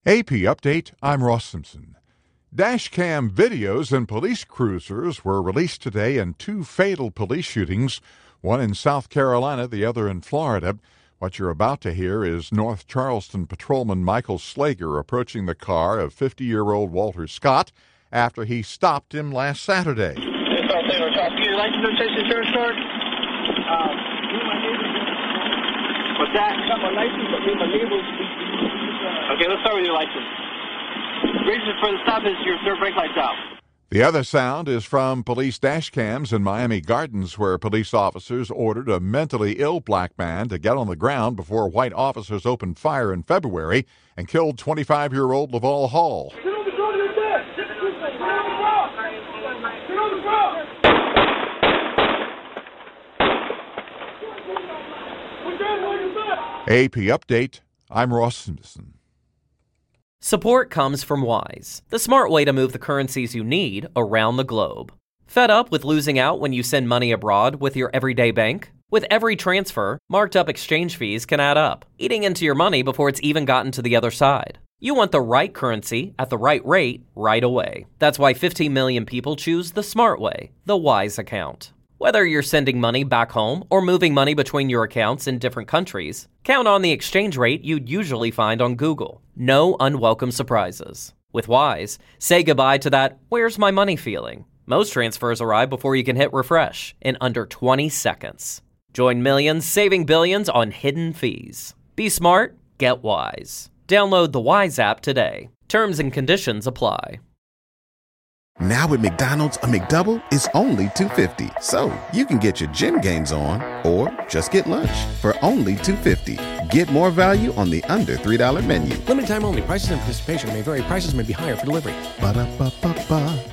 AP Update, I'm Ross Simpson. Dashcam videos in police cruisers were released today in two fatal police shootings, one in South Carolina, the other in Florida. What you're about to hear is North Charleston patrolman Michael Slager approaching the car of 50-year-old Walter Scott after he stopped him last Saturday. What's that? Okay, let's start with your license. Reason for the stop is your third brake light's out. The other sound is from police dash cams in Miami Gardens, where police officers ordered a mentally ill black man to get on the ground before white officers opened fire in February and killed 25-year-old Laval Hall. Get on the ground, you're dead! Get on the ground! Get on the ground! Put down while you're back! AP Update, I'm Ross Simpson. Support comes from Wise, the smart way to move the currencies you need around the globe. Fed up with losing out when you send money abroad with your everyday bank? With every transfer, marked up exchange fees can add up, eating into your money before it's even gotten to the other side. You want the right currency at the right rate right away. That's why 15 million people choose the smart way, the Wise account. Whether you're sending money back home or moving money between your accounts in different countries, count on the exchange rate you'd usually find on Google. No unwelcome surprises. With Wise, say goodbye to that "where's my money" feeling. Most transfers arrive before you can hit refresh in under 20 seconds. Join millions saving billions on hidden fees. Be smart, get Wise. Download the Wise app today. Terms and conditions apply. Now at McDonald's, a McDouble is only $2.50. So you can get your gym gains on or just get lunch for only $2.50. Get more value on the under $3 menu. Limited time only. Prices and participation may vary. Prices may be higher for delivery. Ba-da-ba-ba-ba.